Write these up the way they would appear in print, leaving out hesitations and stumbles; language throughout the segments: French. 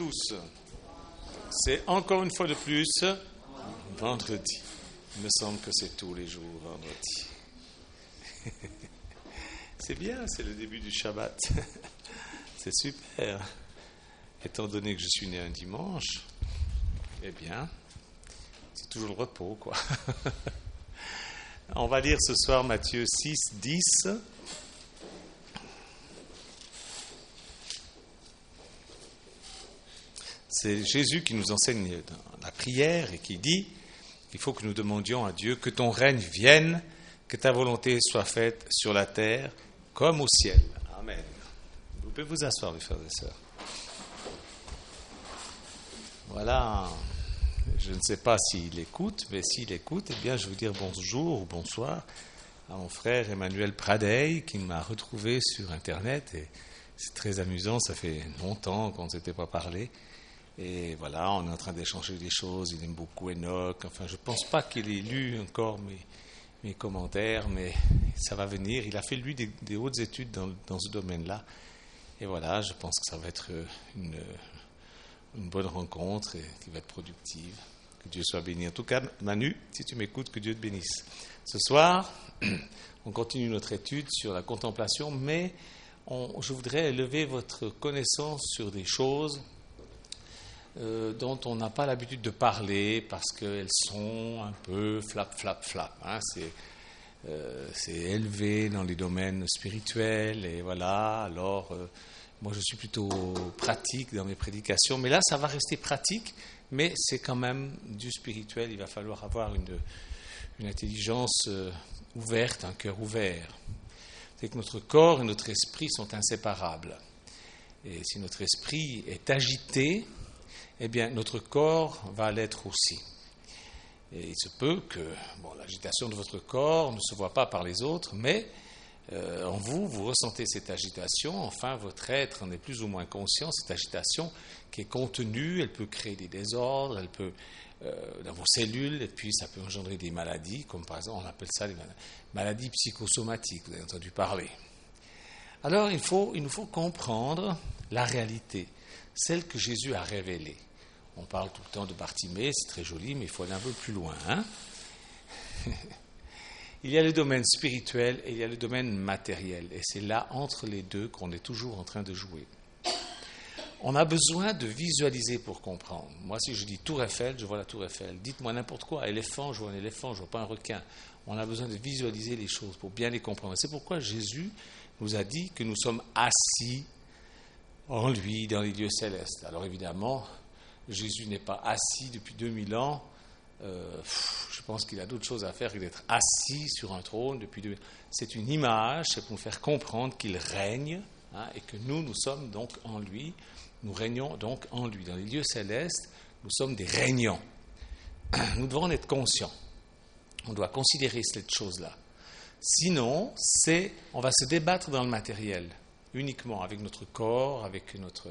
tous. C'est encore une fois de plus vendredi. Il me semble que c'est tous les jours vendredi. C'est bien, c'est le début du Shabbat. C'est super. Étant donné que je suis né un dimanche, eh bien, c'est toujours le repos, quoi. On va lire ce soir Matthieu 6, 10. C'est Jésus qui nous enseigne la prière et qui dit qu'il faut que nous demandions à Dieu que ton règne vienne, que ta volonté soit faite sur la terre comme au ciel. Amen. Vous pouvez vous asseoir, mes frères et sœurs. Voilà. Je ne sais pas s'il écoute, mais s'il écoute, eh bien, je veux dire bonjour ou bonsoir à mon frère Emmanuel Pradey qui m'a retrouvé sur Internet. Et c'est très amusant, ça fait longtemps qu'on ne s'était pas parlé. Et voilà, on est en train d'échanger des choses. Il aime beaucoup Enoch. Enfin, je ne pense pas qu'il ait lu encore mes commentaires, mais ça va venir. Il a fait, lui, des hautes études dans ce domaine-là. Et voilà, je pense que ça va être une bonne rencontre et qui va être productive. Que Dieu soit béni. En tout cas, Manu, si tu m'écoutes, que Dieu te bénisse. Ce soir, on continue notre étude sur la contemplation, mais je voudrais élever votre connaissance sur des choses dont on n'a pas l'habitude de parler parce qu'elles sont un peu flap. Hein, c'est élevé dans les domaines spirituels et voilà. Alors, moi, je suis plutôt pratique dans mes prédications, mais là, ça va rester pratique, mais c'est quand même du spirituel. Il va falloir avoir une intelligence ouverte, un cœur ouvert. C'est que notre corps et notre esprit sont inséparables. Et si notre esprit est agité, eh bien, notre corps va l'être aussi. Et il se peut que l'agitation de votre corps ne se voit pas par les autres, mais en vous ressentez cette agitation. Enfin, votre être en est plus ou moins conscient. Cette agitation qui est contenue, elle peut créer des désordres, elle peut dans vos cellules, et puis ça peut engendrer des maladies, comme par exemple, on appelle ça les maladies psychosomatiques. Vous avez entendu parler. Alors, il nous faut comprendre la réalité, celle que Jésus a révélée. On parle tout le temps de Bartimée, c'est très joli, mais il faut aller un peu plus loin. Hein. Il y a le domaine spirituel et il y a le domaine matériel. Et c'est là, entre les deux, qu'on est toujours en train de jouer. On a besoin de visualiser pour comprendre. Moi, si je dis Tour Eiffel, je vois la Tour Eiffel. Dites-moi n'importe quoi, éléphant, je vois un éléphant, je ne vois pas un requin. On a besoin de visualiser les choses pour bien les comprendre. C'est pourquoi Jésus nous a dit que nous sommes assis en lui dans les lieux célestes. Alors évidemment, Jésus n'est pas assis depuis 2000 ans. Je pense qu'il a d'autres choses à faire que d'être assis sur un trône depuis 2000 ans. C'est une image, c'est pour nous faire comprendre qu'il règne et que nous sommes donc en lui. Nous régnons donc en lui. Dans les lieux célestes, nous sommes des régnants. Nous devons en être conscients. On doit considérer cette chose-là. Sinon, on va se débattre dans le matériel, uniquement avec notre corps, avec notre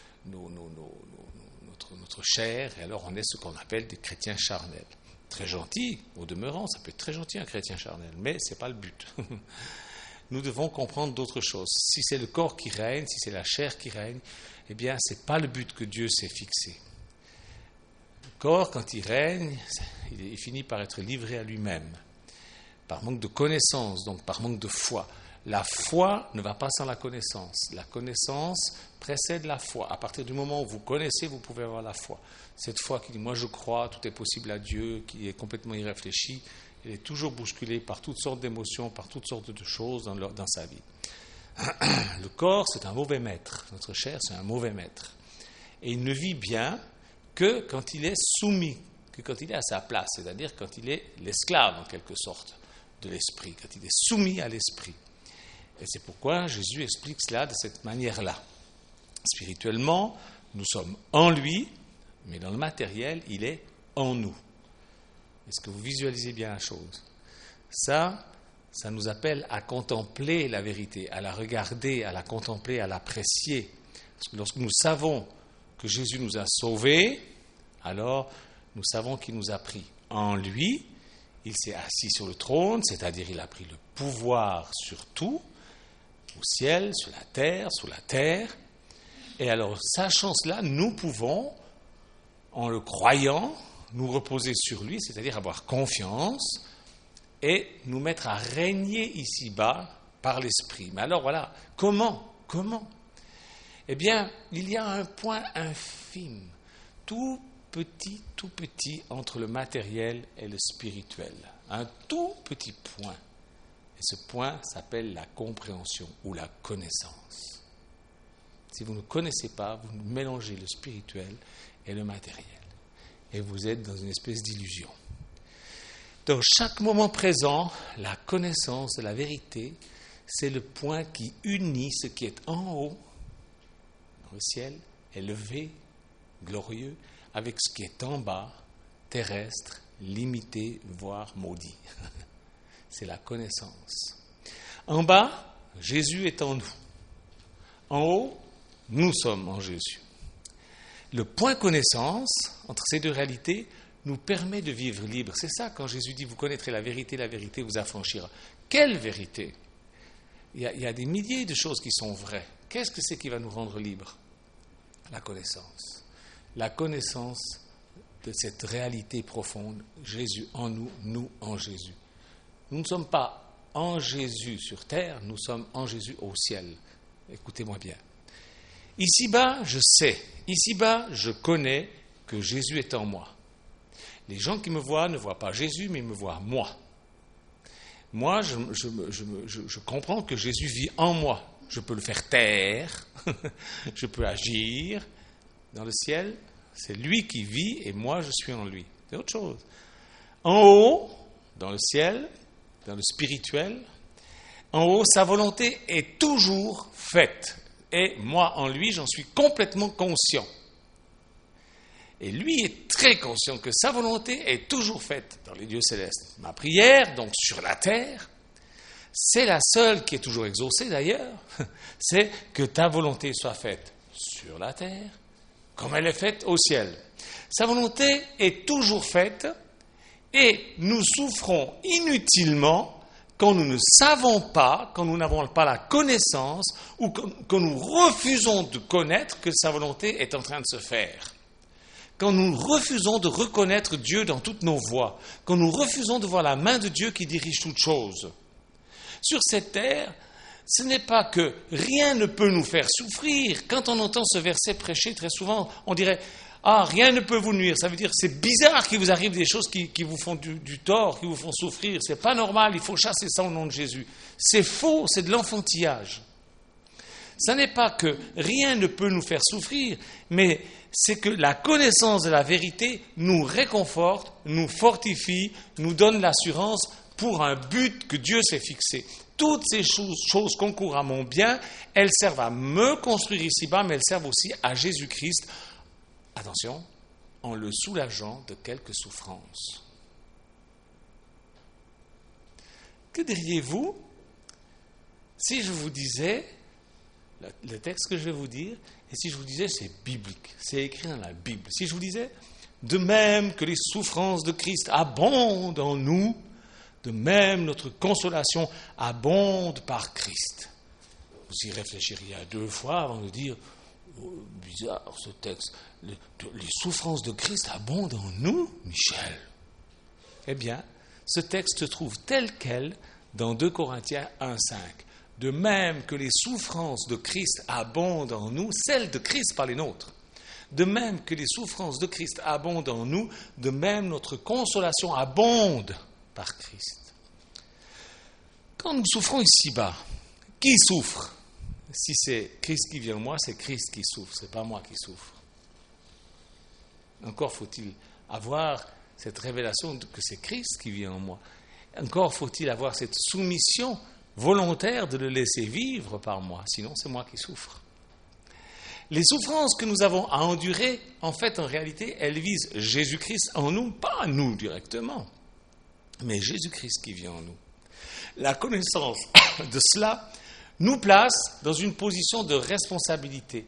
chair, et alors on est ce qu'on appelle des chrétiens charnels. Très gentil, au demeurant, ça peut être très gentil un chrétien charnel, mais ce n'est pas le but. Nous devons comprendre d'autres choses. Si c'est le corps qui règne, si c'est la chair qui règne, eh bien, ce n'est pas le but que Dieu s'est fixé. Le corps, quand il règne, il finit par être livré à lui-même, par manque de connaissance, donc par manque de foi. La foi ne va pas sans la connaissance. La connaissance précède la foi. À partir du moment où vous connaissez, vous pouvez avoir la foi. Cette foi qui dit « moi je crois, tout est possible à Dieu », qui est complètement irréfléchie, elle est toujours bousculée par toutes sortes d'émotions, par toutes sortes de choses dans sa vie. Le corps, c'est un mauvais maître. Notre chair, c'est un mauvais maître. Et il ne vit bien que quand il est soumis, que quand il est à sa place, c'est-à-dire quand il est l'esclave, en quelque sorte, de l'esprit, quand il est soumis à l'esprit. Et c'est pourquoi Jésus explique cela de cette manière-là. Spirituellement, nous sommes en lui, mais dans le matériel, il est en nous. Est-ce que vous visualisez bien la chose ? Ça nous appelle à contempler la vérité, à la regarder, à la contempler, à l'apprécier. Parce que lorsque nous savons que Jésus nous a sauvés, alors nous savons qu'il nous a pris en lui. Il s'est assis sur le trône, c'est-à-dire il a pris le pouvoir sur tout, au ciel, sur la terre, sous la terre. Et alors, sachant cela, nous pouvons, en le croyant, nous reposer sur lui, c'est-à-dire avoir confiance et nous mettre à régner ici-bas par l'Esprit. Mais alors voilà, comment ? Eh bien, il y a un point infime, tout petit entre le matériel et le spirituel. Un tout petit point. Et ce point s'appelle la compréhension ou la connaissance. Si vous ne connaissez pas, vous mélangez le spirituel et le matériel. Et vous êtes dans une espèce d'illusion. Dans chaque moment présent, la connaissance de la vérité, c'est le point qui unit ce qui est en haut, dans le ciel, élevé, glorieux, avec ce qui est en bas, terrestre, limité, voire maudit. C'est la connaissance. En bas, Jésus est en nous. En haut, nous sommes en Jésus. Le point connaissance entre ces deux réalités nous permet de vivre libre. C'est ça quand Jésus dit « Vous connaîtrez la vérité vous affranchira ». Quelle vérité ? Il y a des milliers de choses qui sont vraies. Qu'est-ce que c'est qui va nous rendre libres ? La connaissance. La connaissance de cette réalité profonde, Jésus en nous, nous en Jésus. Nous ne sommes pas en Jésus sur terre, nous sommes en Jésus au ciel. Écoutez-moi bien. Ici-bas, je sais, ici-bas, je connais que Jésus est en moi. Les gens qui me voient ne voient pas Jésus, mais ils me voient moi. Moi, je comprends que Jésus vit en moi. Je peux le faire taire, je peux agir. Dans le ciel, c'est lui qui vit et moi, je suis en lui. C'est autre chose. En haut, dans le ciel, dans le spirituel, en haut, sa volonté est toujours faite. Et moi, en lui, j'en suis complètement conscient. Et lui est très conscient que sa volonté est toujours faite dans les lieux célestes. Ma prière, donc sur la terre, c'est la seule qui est toujours exaucée d'ailleurs, c'est que ta volonté soit faite sur la terre, comme elle est faite au ciel. Sa volonté est toujours faite et nous souffrons inutilement quand nous ne savons pas, quand nous n'avons pas la connaissance ou quand nous refusons de connaître que sa volonté est en train de se faire. Quand nous refusons de reconnaître Dieu dans toutes nos voies, quand nous refusons de voir la main de Dieu qui dirige toutes choses. Sur cette terre, ce n'est pas que rien ne peut nous faire souffrir. Quand on entend ce verset prêché, très souvent, on dirait « Ah, rien ne peut vous nuire ». Ça veut dire c'est bizarre qu'il vous arrive des choses qui vous font du tort, qui vous font souffrir. C'est pas normal, il faut chasser ça au nom de Jésus. C'est faux, c'est de l'enfantillage. Ce n'est pas que rien ne peut nous faire souffrir, mais c'est que la connaissance de la vérité nous réconforte, nous fortifie, nous donne l'assurance pour un but que Dieu s'est fixé. Toutes ces choses concourent à mon bien, elles servent à me construire ici-bas, mais elles servent aussi à Jésus-Christ, attention, en le soulageant de quelques souffrances. Que diriez-vous si je vous disais, le texte que je vais vous dire, et si je vous disais c'est biblique, c'est écrit dans la Bible, si je vous disais, de même que les souffrances de Christ abondent en nous, de même notre consolation abonde par Christ. Vous y réfléchiriez à 2 fois avant de dire, oh, bizarre ce texte, les souffrances de Christ abondent en nous, Michel. Eh bien, ce texte se trouve tel quel dans 2 Corinthiens 1,5. De même que les souffrances de Christ abondent en nous, celles de Christ par les nôtres. De même que les souffrances de Christ abondent en nous, de même notre consolation abonde par Christ. Quand nous souffrons ici-bas, qui souffre ? Si c'est Christ qui vient en moi, c'est Christ qui souffre, ce n'est pas moi qui souffre. Encore faut-il avoir cette révélation que c'est Christ qui vient en moi. Encore faut-il avoir cette soumission volontaire de le laisser vivre par moi, sinon c'est moi qui souffre. Les souffrances que nous avons à endurer, en fait, en réalité, elles visent Jésus-Christ en nous, pas nous directement, mais Jésus-Christ qui vient en nous. La connaissance de cela nous place dans une position de responsabilité.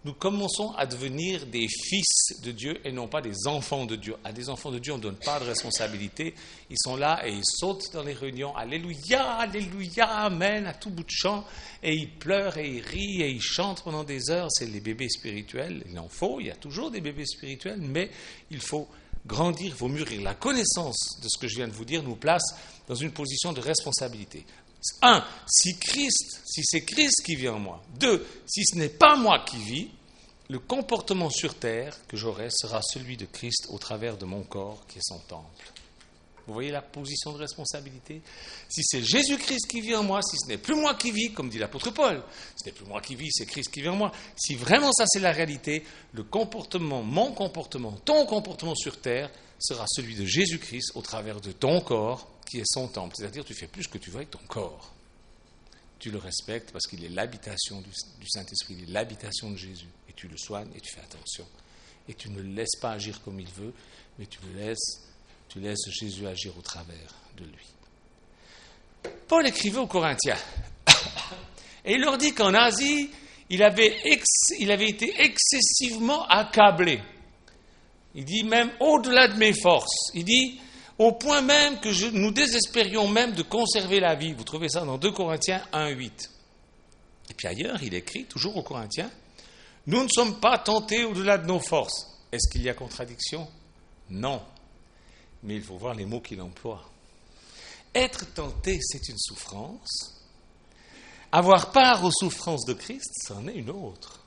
nous commençons à devenir des fils de Dieu et non pas des enfants de Dieu. À des enfants de Dieu, on ne donne pas de responsabilité. Ils sont là et ils sautent dans les réunions. Alléluia, Alléluia, Amen, à tout bout de champ. Et ils pleurent et ils rient et ils chantent pendant des heures. C'est les bébés spirituels. Il en faut, il y a toujours des bébés spirituels, mais il faut grandir, il faut mûrir. La connaissance de ce que je viens de vous dire nous place dans une position de responsabilité. 1, si c'est Christ qui vit en moi. 2, si ce n'est pas moi qui vis, le comportement sur terre que j'aurai sera celui de Christ au travers de mon corps qui est son temple. Vous voyez la position de responsabilité? Si c'est Jésus-Christ qui vit en moi, si ce n'est plus moi qui vis, comme dit l'apôtre Paul, ce n'est plus moi qui vis, c'est Christ qui vit en moi. Si vraiment ça c'est la réalité, le comportement, mon comportement, ton comportement sur terre sera celui de Jésus-Christ au travers de ton corps qui est son temple. C'est-à-dire tu fais plus ce que tu veux avec ton corps. Tu le respectes parce qu'il est l'habitation du Saint-Esprit, il est l'habitation de Jésus. Et tu le soignes et tu fais attention. Et tu ne le laisses pas agir comme il veut, mais tu laisses Jésus agir au travers de lui. Paul écrivait aux Corinthiens. Et il leur dit qu'en Asie, il avait été excessivement accablé. Il dit même au-delà de mes forces. Il dit au point même que nous désespérions même de conserver la vie. Vous trouvez ça dans 2 Corinthiens 1,8. Et puis ailleurs, il écrit, toujours aux Corinthiens, « Nous ne sommes pas tentés au-delà de nos forces. » Est-ce qu'il y a contradiction? Non. Mais il faut voir les mots qu'il emploie. Être tenté, c'est une souffrance. Avoir part aux souffrances de Christ, c'en est une autre.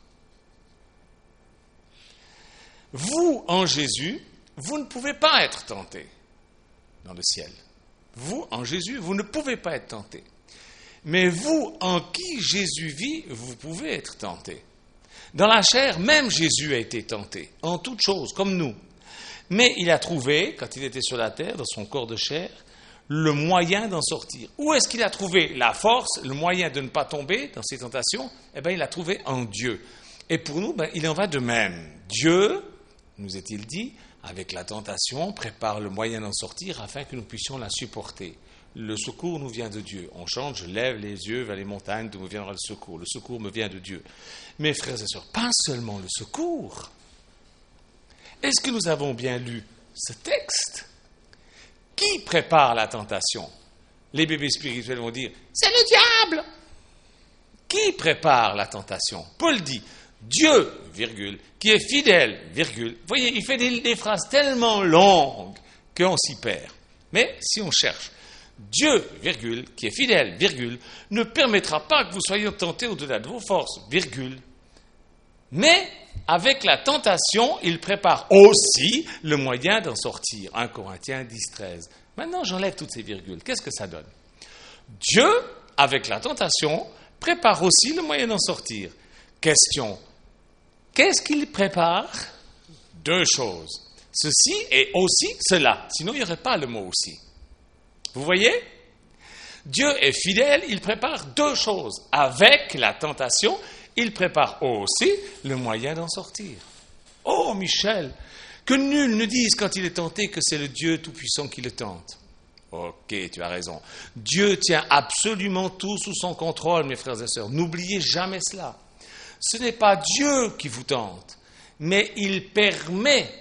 Vous, en Jésus, vous ne pouvez pas être tenté dans le ciel. Vous, en Jésus, vous ne pouvez pas être tenté. Mais vous, en qui Jésus vit, vous pouvez être tenté. Dans la chair, même Jésus a été tenté, en toutes choses, comme nous. Mais il a trouvé, quand il était sur la terre, dans son corps de chair, le moyen d'en sortir. Où est-ce qu'il a trouvé la force, le moyen de ne pas tomber dans ces tentations? Eh bien, il l'a trouvé en Dieu. Et pour nous, il en va de même. Dieu, nous est-il dit, avec la tentation, prépare le moyen d'en sortir afin que nous puissions la supporter. Le secours nous vient de Dieu. On chante, je lève les yeux vers les montagnes d'où me viendra le secours. Le secours me vient de Dieu. Mes frères et sœurs, pas seulement le secours. Est-ce que nous avons bien lu ce texte? Qui prépare la tentation? Les bébés spirituels vont dire, c'est le diable. Qui prépare la tentation? Paul dit, Dieu, virgule, qui est fidèle, virgule. Vous voyez, il fait des phrases tellement longues qu'on s'y perd. Mais si on cherche, Dieu, virgule, qui est fidèle, virgule, ne permettra pas que vous soyez tentés au-delà de vos forces, virgule. Mais, avec la tentation, il prépare aussi le moyen d'en sortir. 1 Corinthiens 10, 13. Maintenant, j'enlève toutes ces virgules. Qu'est-ce que ça donne? Dieu, avec la tentation, prépare aussi le moyen d'en sortir. Question. Qu'est-ce qu'il prépare? 2 choses. Ceci et aussi cela. Sinon, il n'y aurait pas le mot aussi. Vous voyez? Dieu est fidèle, il prépare 2 choses. Avec la tentation, il prépare aussi le moyen d'en sortir. Oh, Michel, que nul ne dise quand il est tenté que c'est le Dieu Tout-Puissant qui le tente. Ok, tu as raison. Dieu tient absolument tout sous son contrôle, mes frères et sœurs. N'oubliez jamais cela. Ce n'est pas Dieu qui vous tente, mais il permet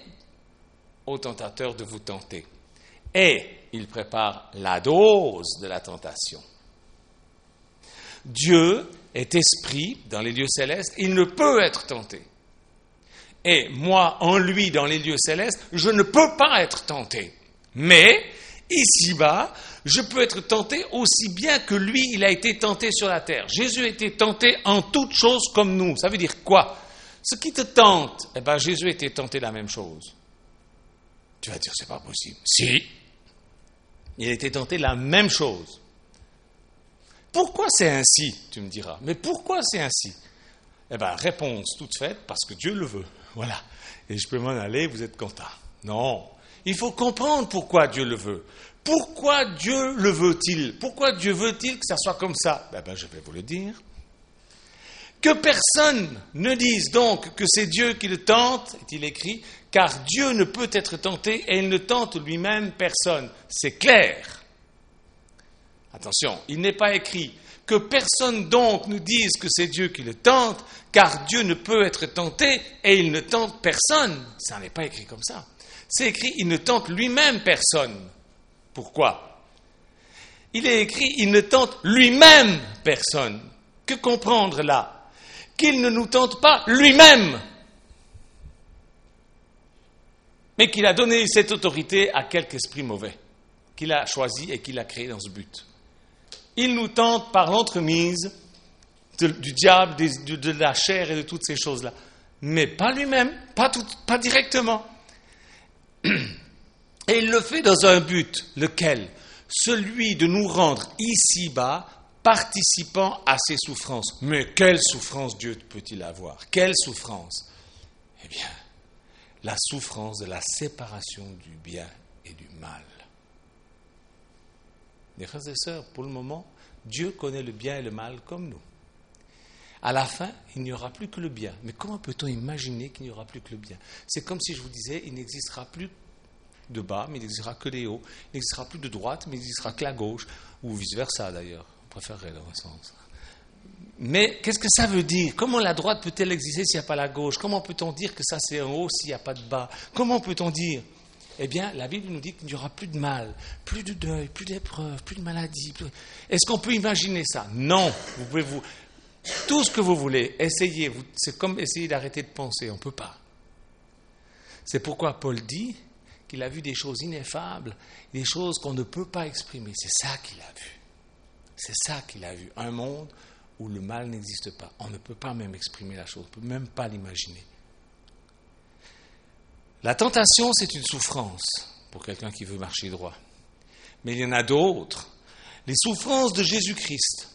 au tentateur de vous tenter. Et il prépare la dose de la tentation. Dieu est esprit dans les lieux célestes, il ne peut être tenté. Et moi, en lui, dans les lieux célestes, je ne peux pas être tenté. Mais, ici-bas, je peux être tenté aussi bien que lui, il a été tenté sur la terre. Jésus a été tenté en toutes choses comme nous. Ça veut dire quoi? Ce qui te tente, Jésus a été tenté la même chose. Tu vas dire, c'est pas possible. Si. Il a été tenté la même chose. Pourquoi c'est ainsi, tu me diras? Mais pourquoi c'est ainsi? Réponse toute faite, parce que Dieu le veut. Voilà. Et je peux m'en aller, vous êtes content. Non. Il faut comprendre pourquoi Dieu le veut. Pourquoi Dieu le veut-il? Pourquoi Dieu veut-il que ça soit comme ça? Je vais vous le dire. Que personne ne dise donc que c'est Dieu qui le tente, est-il écrit, car Dieu ne peut être tenté et il ne tente lui-même personne. C'est clair. Attention, il n'est pas écrit Que personne donc nous dise que c'est Dieu qui le tente, car Dieu ne peut être tenté et il ne tente personne. Ça n'est pas écrit comme ça. C'est écrit, il ne tente lui-même personne. Pourquoi ? Il est écrit, il ne tente lui-même personne. Que comprendre là ? Qu'il ne nous tente pas lui-même, mais qu'il a donné cette autorité à quelque esprit mauvais, qu'il a choisi et qu'il a créé dans ce but. Il nous tente par l'entremise du diable, de la chair et de toutes ces choses-là, mais pas lui-même, pas directement. Et il le fait dans un but, lequel ? Celui de nous rendre ici-bas participants à ses souffrances. Mais quelle souffrance Dieu peut-il avoir ? Quelle souffrance ? Eh bien, la souffrance de la séparation du bien et du mal. Mes frères et sœurs, pour le moment, Dieu connaît le bien et le mal comme nous. À la fin, il n'y aura plus que le bien. Mais comment peut-on imaginer qu'il n'y aura plus que le bien ? C'est comme si je vous disais, il n'existera plus de bas, mais il n'existera que des hauts. Il n'existera plus de droite, mais il n'existera que la gauche, ou vice-versa d'ailleurs. On préférerait dans un sens. Mais qu'est-ce que ça veut dire ? Comment la droite peut-elle exister s'il n'y a pas la gauche ? Comment peut-on dire que ça c'est en haut s'il n'y a pas de bas ? Comment peut-on dire ? Eh bien, la Bible nous dit qu'il n'y aura plus de mal, plus de deuil, plus d'épreuves, plus de maladies. Est-ce qu'on peut imaginer ça ? Non. Vous pouvez tout ce que vous voulez, essayez. C'est comme essayer d'arrêter de penser. On ne peut pas. C'est pourquoi Paul dit qu'il a vu des choses ineffables, des choses qu'on ne peut pas exprimer. C'est ça qu'il a vu. C'est ça qu'il a vu. Un monde où le mal n'existe pas. On ne peut pas même exprimer la chose. On ne peut même pas l'imaginer. La tentation, c'est une souffrance pour quelqu'un qui veut marcher droit. Mais il y en a d'autres. Les souffrances de Jésus-Christ.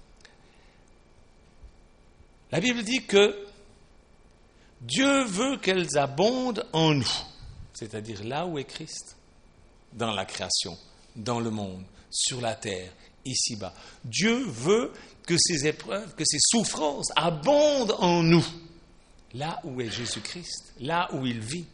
La Bible dit que Dieu veut qu'elles abondent en nous. C'est-à-dire là où est Christ. Dans la création, dans le monde, sur la terre, ici-bas. Dieu veut que ces épreuves, que ces souffrances abondent en nous. Là où est Jésus-Christ, là où il vit.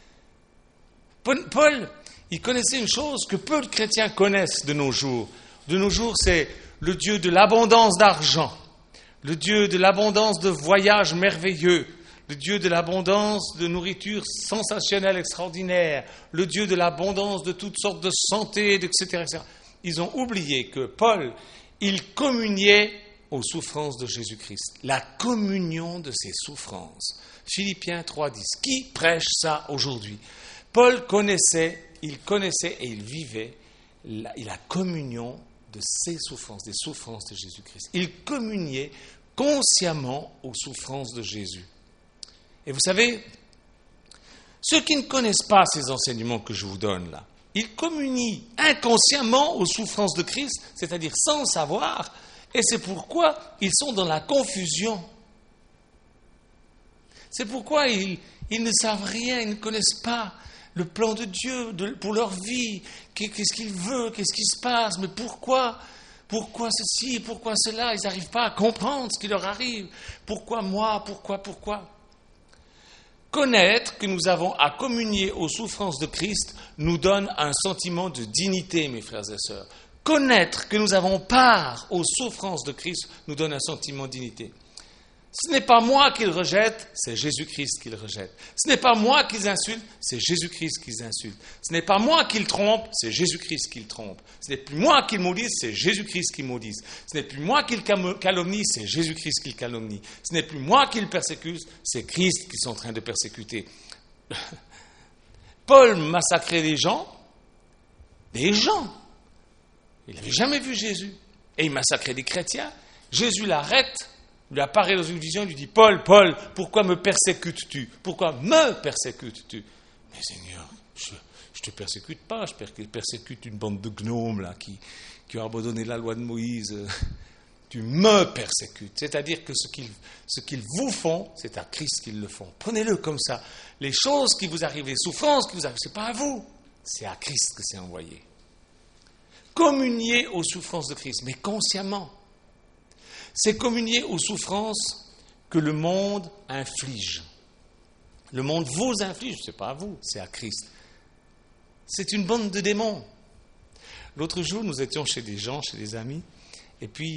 Paul, il connaissait une chose que peu de chrétiens connaissent de nos jours. De nos jours, c'est le Dieu de l'abondance d'argent, le Dieu de l'abondance de voyages merveilleux, le Dieu de l'abondance de nourriture sensationnelle, extraordinaire, le Dieu de l'abondance de toutes sortes de santé, etc., etc. Ils ont oublié que Paul, il communiait aux souffrances de Jésus-Christ, la communion de ses souffrances. Philippiens 3,10. Qui prêche ça aujourd'hui ? Paul connaissait et il vivait la communion de ses souffrances, des souffrances de Jésus-Christ. Il communiait consciemment aux souffrances de Jésus. Et vous savez, ceux qui ne connaissent pas ces enseignements que je vous donne là, ils communient inconsciemment aux souffrances de Christ, c'est-à-dire sans savoir, et c'est pourquoi ils sont dans la confusion. C'est pourquoi ils ne savent rien, ils ne connaissent pas le plan de Dieu pour leur vie. Qu'est-ce qu'il veut, qu'est-ce qui se passe, mais pourquoi ? Pourquoi ceci, pourquoi cela ? Ils n'arrivent pas à comprendre ce qui leur arrive. Pourquoi moi ? Pourquoi ? Connaître que nous avons à communier aux souffrances de Christ nous donne un sentiment de dignité, mes frères et sœurs. Connaître que nous avons part aux souffrances de Christ nous donne un sentiment de dignité. Ce n'est pas moi qu'ils rejettent, c'est Jésus-Christ qu'ils rejettent. Ce n'est pas moi qu'ils insultent, c'est Jésus-Christ qu'ils insultent. Ce n'est pas moi qu'ils trompent, c'est Jésus-Christ qu'ils trompent. Ce n'est plus moi qu'ils maudissent, c'est Jésus-Christ qu'ils maudissent. Ce n'est plus moi qu'ils calomnient, c'est Jésus-Christ qu'ils calomnient. Ce n'est plus moi qu'ils persécutent, c'est Christ qu'ils sont en train de persécuter. Paul massacrait des gens. Il n'avait jamais vu Jésus. Et il massacrait des chrétiens. Jésus l'arrête. Il lui apparaît dans une vision, il lui dit « Paul, pourquoi me persécutes-tu ? Pourquoi me persécutes-tu » ? Mais Seigneur, je ne te persécute pas, je persécute une bande de gnomes là, qui ont abandonné la loi de Moïse. Tu me persécutes. C'est-à-dire que ce qu'ils vous font, c'est à Christ qu'ils le font. Prenez-le comme ça. Les choses qui vous arrivent, les souffrances qui vous arrivent, ce n'est pas à vous, c'est à Christ que c'est envoyé. Communiez aux souffrances de Christ, mais consciemment. C'est communier aux souffrances que le monde inflige. Le monde vous inflige, ce n'est pas à vous, c'est à Christ. C'est une bande de démons. L'autre jour, nous étions chez des gens, chez des amis, et puis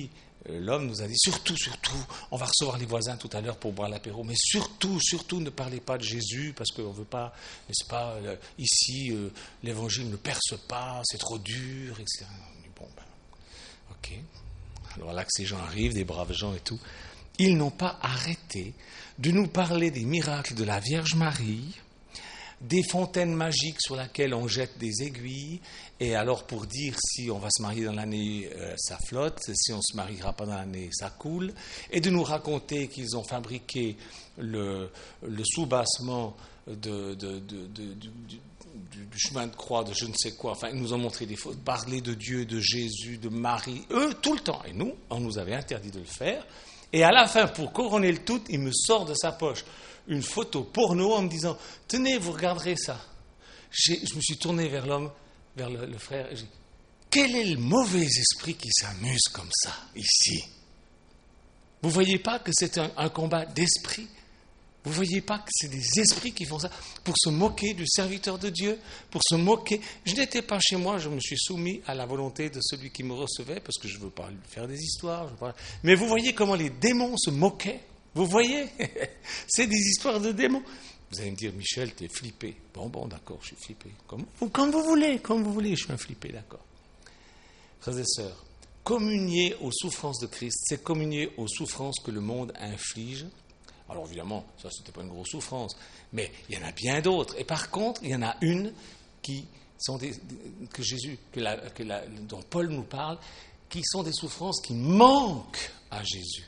l'homme nous a dit, surtout, on va recevoir les voisins tout à l'heure pour boire l'apéro, mais surtout, ne parlez pas de Jésus, parce qu'on ne veut pas, n'est-ce pas, ici, l'évangile ne perce pas, c'est trop dur, etc. Bon, ok. Alors là que ces gens arrivent, des braves gens et tout, ils n'ont pas arrêté de nous parler des miracles de la Vierge Marie, des fontaines magiques sur lesquelles on jette des aiguilles, et alors pour dire si on va se marier dans l'année, ça flotte, si on ne se mariera pas dans l'année, ça coule, et de nous raconter qu'ils ont fabriqué le soubassement du chemin de croix, de je ne sais quoi, enfin ils nous ont montré des fautes, parler de Dieu, de Jésus, de Marie, eux tout le temps, et nous, on nous avait interdit de le faire, et à la fin, pour couronner le tout, il me sort de sa poche une photo porno en me disant « Tenez, vous regarderez ça ». Je me suis tourné vers l'homme, vers le frère, et j'ai dit « Quel est le mauvais esprit qui s'amuse comme ça, ici ?» Vous ne voyez pas que c'est un combat d'esprit? Vous ne voyez pas que c'est des esprits qui font ça pour se moquer du serviteur de Dieu, pour se moquer? Je n'étais pas chez moi, je me suis soumis à la volonté de celui qui me recevait, parce que je ne veux pas lui faire des histoires. Mais vous voyez comment les démons se moquaient? Vous voyez? C'est des histoires de démons. Vous allez me dire, Michel, t'es flippé. Bon, d'accord, je suis flippé. Comme vous voulez, je suis un flippé, d'accord. Frères et sœurs, communier aux souffrances de Christ, c'est communier aux souffrances que le monde inflige. Alors évidemment, ça, c'était pas une grosse souffrance, mais il y en a bien d'autres. Et par contre, il y en a une qui sont que Jésus, dont Paul nous parle, qui sont des souffrances qui manquent à Jésus.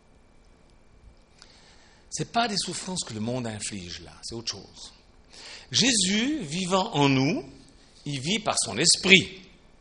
Ce n'est pas des souffrances que le monde inflige là, c'est autre chose. Jésus, vivant en nous, il vit par son esprit.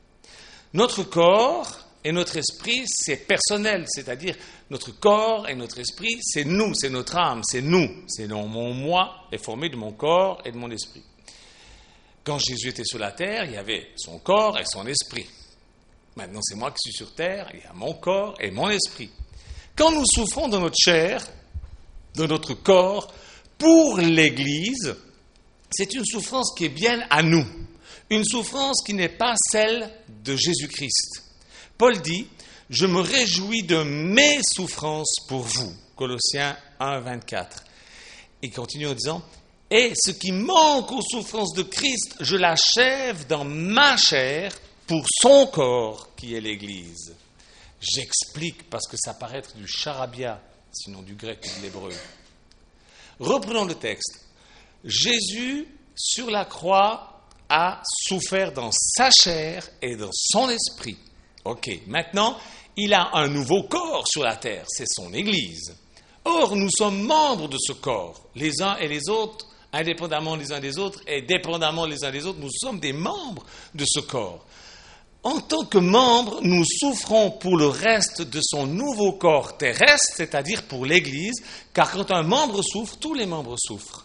Notre corps et notre esprit, c'est personnel, c'est-à-dire notre corps et notre esprit, c'est nous, c'est notre âme, c'est nous. C'est mon moi est formé de mon corps et de mon esprit. Quand Jésus était sur la terre, il y avait son corps et son esprit. Maintenant, c'est moi qui suis sur terre, il y a mon corps et mon esprit. Quand nous souffrons dans notre chair, de notre corps, pour l'Église, c'est une souffrance qui est bien à nous, une souffrance qui n'est pas celle de Jésus-Christ. Paul dit, « Je me réjouis de mes souffrances pour vous », Colossiens 1, 24. Il continue en disant, « Et ce qui manque aux souffrances de Christ, je l'achève dans ma chair pour son corps qui est l'Église. » J'explique parce que ça paraît être du charabia, sinon du grec ou de l'hébreu. Reprenons le texte. Jésus, sur la croix, a souffert dans sa chair et dans son esprit. Ok, maintenant, il a un nouveau corps sur la terre, c'est son Église. Or, nous sommes membres de ce corps, les uns et les autres, indépendamment les uns des autres et dépendamment les uns des autres, nous sommes des membres de ce corps. En tant que membres, nous souffrons pour le reste de son nouveau corps terrestre, c'est-à-dire pour l'Église, car quand un membre souffre, tous les membres souffrent.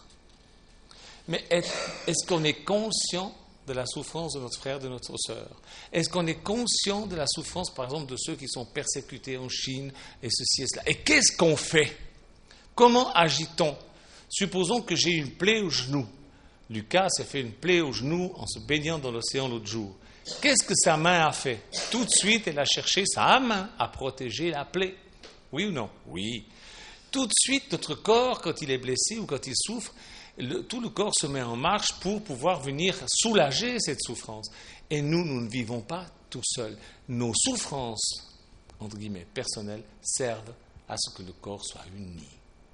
Mais est-ce qu'on est conscient de la souffrance de notre frère, de notre sœur? Est-ce qu'on est conscient de la souffrance, par exemple, de ceux qui sont persécutés en Chine, et ceci et cela? Et qu'est-ce qu'on fait? Comment agit-on? Supposons que j'ai une plaie au genou. Lucas s'est fait une plaie au genou en se baignant dans l'océan l'autre jour. Qu'est-ce que sa main a fait? Tout de suite, elle a cherché sa main à protéger la plaie. Oui ou non? Oui. Tout de suite, notre corps, quand il est blessé ou quand il souffre, tout le corps se met en marche pour pouvoir venir soulager cette souffrance. Et nous ne vivons pas tout seuls. Nos souffrances, entre guillemets, personnelles, servent à ce que le corps soit uni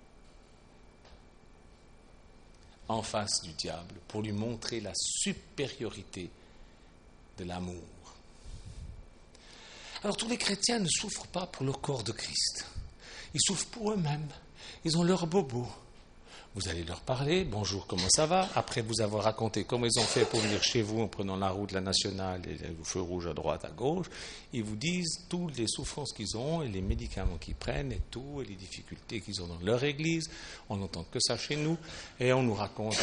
en face du diable pour lui montrer la supériorité de l'amour. Alors tous les chrétiens ne souffrent pas pour le corps de Christ. Ils souffrent pour eux-mêmes. Ils ont leur bobo. Vous allez leur parler, bonjour, comment ça va? Après vous avoir raconté comment ils ont fait pour venir chez vous en prenant la route, la nationale, et le feu rouge à droite, à gauche, ils vous disent toutes les souffrances qu'ils ont, et les médicaments qu'ils prennent, et tout, et les difficultés qu'ils ont dans leur église. On n'entend que ça chez nous, et on nous raconte.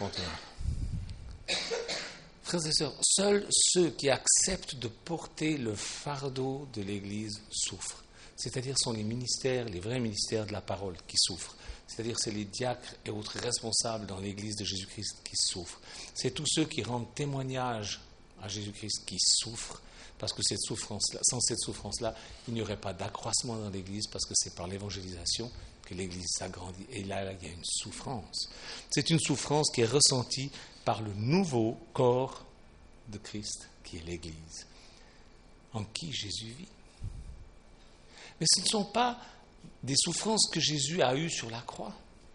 Frères et sœurs, seuls ceux qui acceptent de porter le fardeau de l'Église souffrent. C'est-à-dire sont les ministères, les vrais ministères de la parole qui souffrent. C'est-à-dire c'est les diacres et autres responsables dans l'Église de Jésus-Christ qui souffrent. C'est tous ceux qui rendent témoignage à Jésus-Christ qui souffre, parce que cette souffrance-là, sans cette souffrance-là, il n'y aurait pas d'accroissement dans l'Église, parce que c'est par l'évangélisation que l'Église s'agrandit. Et là, il y a une souffrance. C'est une souffrance qui est ressentie par le nouveau corps de Christ, qui est l'Église, en qui Jésus vit. Mais ce ne sont pas des souffrances que Jésus a eues sur la croix.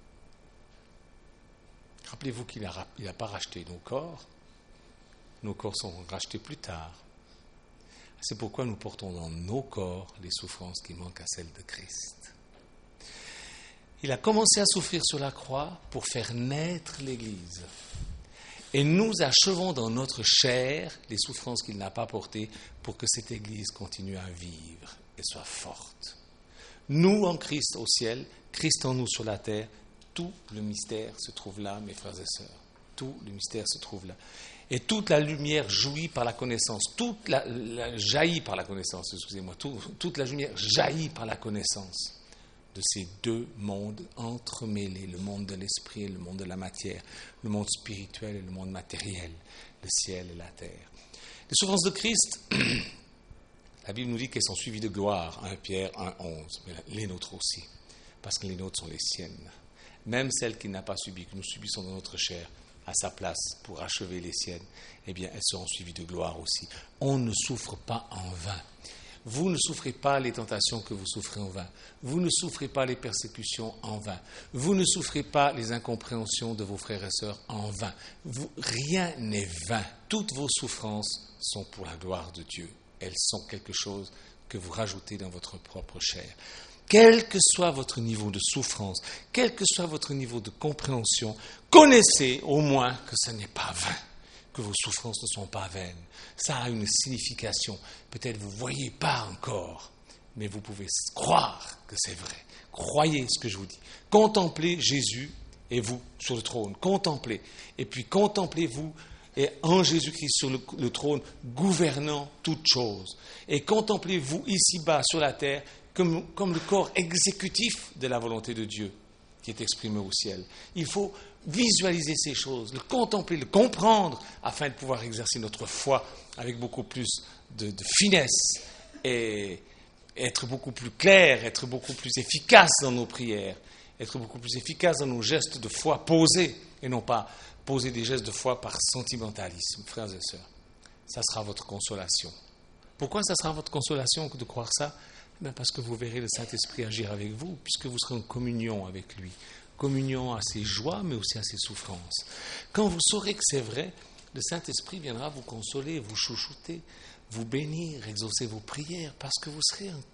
Rappelez-vous qu'il n'a pas racheté nos corps. Nos corps sont rachetés plus tard. C'est pourquoi nous portons dans nos corps les souffrances qui manquent à celles de Christ. Il a commencé à souffrir sur la croix pour faire naître l'Église. Et nous achevons dans notre chair les souffrances qu'il n'a pas portées pour que cette Église continue à vivre et soit forte. Nous en Christ au ciel, Christ en nous sur la terre, tout le mystère se trouve là, mes frères et sœurs. Tout le mystère se trouve là. Et toute la lumière jouit par la connaissance, jaillit par la connaissance, excusez-moi, toute la lumière jaillit par la connaissance de ces deux mondes entremêlés, le monde de l'esprit et le monde de la matière, le monde spirituel et le monde matériel, le ciel et la terre. Les souffrances de Christ, la Bible nous dit qu'elles sont suivies de gloire, 1 Pierre 1,11, mais les nôtres aussi, parce que les nôtres sont les siennes. Même celles qu'il n'a pas subies, que nous subissons dans notre chair, à sa place pour achever les siennes, eh bien, elles seront suivies de gloire aussi. On ne souffre pas en vain. Vous ne souffrez pas les tentations que vous souffrez en vain. Vous ne souffrez pas les persécutions en vain. Vous ne souffrez pas les incompréhensions de vos frères et sœurs en vain. Rien n'est vain. Toutes vos souffrances sont pour la gloire de Dieu. Elles sont quelque chose que vous rajoutez dans votre propre chair. Quel que soit votre niveau de souffrance, quel que soit votre niveau de compréhension, connaissez au moins que ce n'est pas vain, que vos souffrances ne sont pas vaines. Ça a une signification. Peut-être vous ne voyez pas encore, mais vous pouvez croire que c'est vrai. Croyez ce que je vous dis. Contemplez Jésus et vous sur le trône. Contemplez. Et puis contemplez-vous et en Jésus-Christ sur le trône, gouvernant toutes choses. Et contemplez-vous ici-bas sur la terre comme le corps exécutif de la volonté de Dieu qui est exprimé au ciel. Il faut visualiser ces choses, le contempler, le comprendre, afin de pouvoir exercer notre foi avec beaucoup plus de finesse et être beaucoup plus clair, être beaucoup plus efficace dans nos prières, être beaucoup plus efficace dans nos gestes de foi posés, et non pas poser des gestes de foi par sentimentalisme. Frères et sœurs, ça sera votre consolation. Pourquoi ça sera votre consolation de croire ça ? Parce que vous verrez le Saint-Esprit agir avec vous, puisque vous serez en communion avec lui. Communion à ses joies, mais aussi à ses souffrances. Quand vous saurez que c'est vrai, le Saint-Esprit viendra vous consoler, vous chouchouter, vous bénir, exaucer vos prières, parce que vous serez en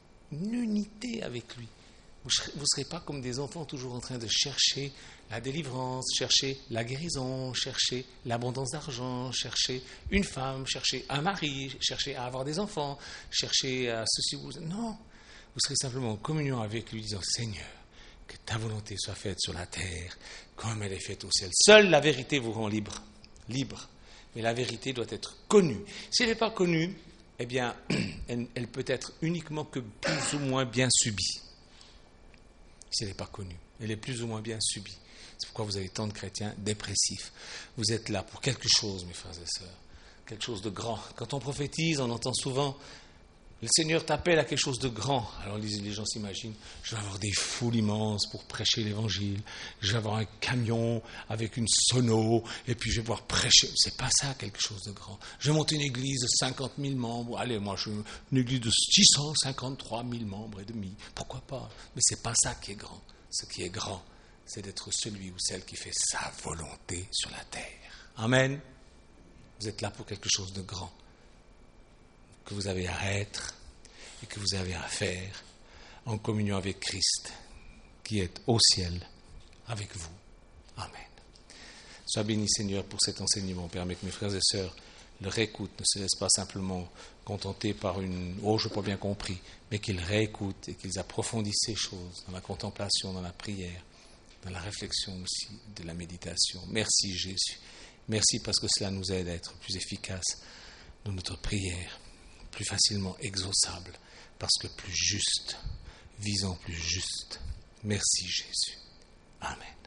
unité avec lui. Vous ne serez pas comme des enfants toujours en train de chercher la délivrance, chercher la guérison, chercher l'abondance d'argent, chercher une femme, chercher un mari, chercher à avoir des enfants, chercher à ceci ou cela. Non, vous serez simplement en communion avec lui, disant « Seigneur, que ta volonté soit faite sur la terre comme elle est faite au ciel. » Seule la vérité vous rend libre. Libre. Mais la vérité doit être connue. Si elle n'est pas connue, eh bien, elle peut être uniquement que plus ou moins bien subie. Si elle n'est pas connue, elle est plus ou moins bien subie. C'est pourquoi vous avez tant de chrétiens dépressifs. Vous êtes là pour quelque chose, mes frères et sœurs, quelque chose de grand. Quand on prophétise, on entend souvent « Le Seigneur t'appelle à quelque chose de grand ». Alors les gens s'imaginent « Je vais avoir des foules immenses pour prêcher l'évangile, je vais avoir un camion avec une sono, et puis je vais pouvoir prêcher ». C'est pas ça, quelque chose de grand. Je vais monter une église de 50 000 membres. Allez, moi, je suis une église de 653 000 membres et demi. Pourquoi pas ? Mais c'est pas ça qui est grand. Ce qui est grand, c'est d'être celui ou celle qui fait sa volonté sur la terre. Amen. Vous êtes là pour quelque chose de grand, que vous avez à être et que vous avez à faire en communion avec Christ, qui est au ciel avec vous. Amen. Sois béni, Seigneur, pour cet enseignement. Permets que mes frères et sœurs le réécoutent, ne se laissent pas simplement contenter par une « oh, je n'ai pas bien compris », mais qu'ils réécoutent et qu'ils approfondissent ces choses dans la contemplation, dans la prière, dans la réflexion aussi, de la méditation. Merci Jésus. Merci parce que cela nous aide à être plus efficaces dans notre prière, plus facilement exauçable, parce que plus juste, visant plus juste. Merci Jésus. Amen.